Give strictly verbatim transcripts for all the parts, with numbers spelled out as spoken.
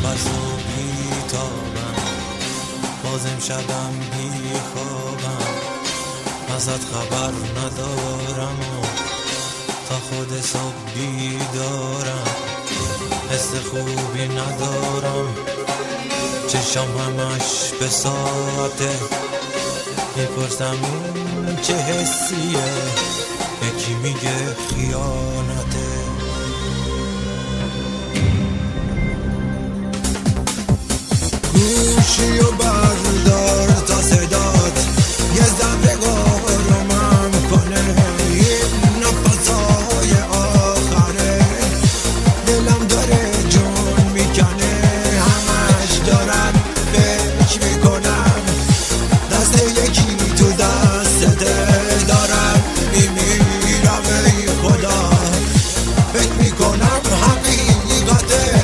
از و بیتابم، بازم شبم بی خوابم، ازت خبر ندارم و تا خود صبح بیدارم، حس خوبی ندارم، چشم همش به ساعته، میپرسم این چه حسیه، یکی میگه خیانته. گوشی و بردار تا صدات یه ذره آرومم کنه، این نفسای آخره دلم داره جون میکنه، همش دارم فکر میکنم دست یکی تو دسته، دارم میمیرم ای خدا، فکر میکنم حقیقته.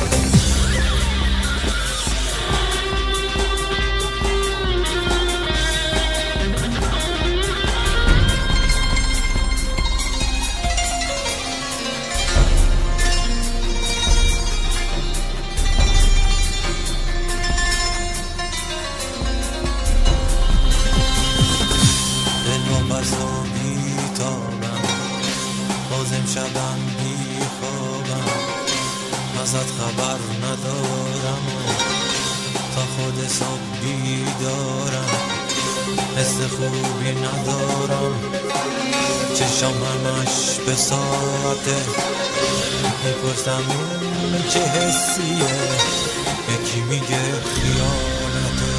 بازم شبم بی خوابم، ازت خبر ندارم و تا خود صبح بیدارم، حس خوبی ندارم، چشم همش به ساعته، میپرسم این چه حسیه، یکی میگه خیانته.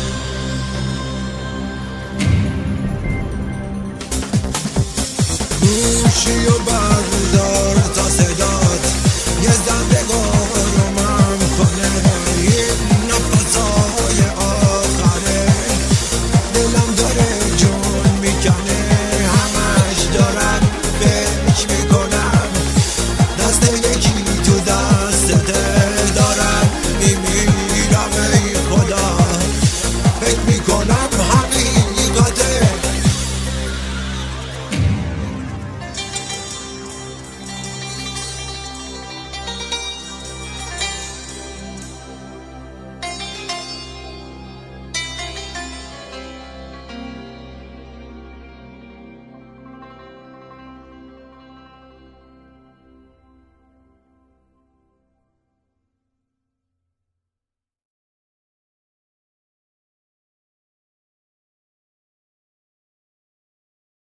گوشی و بر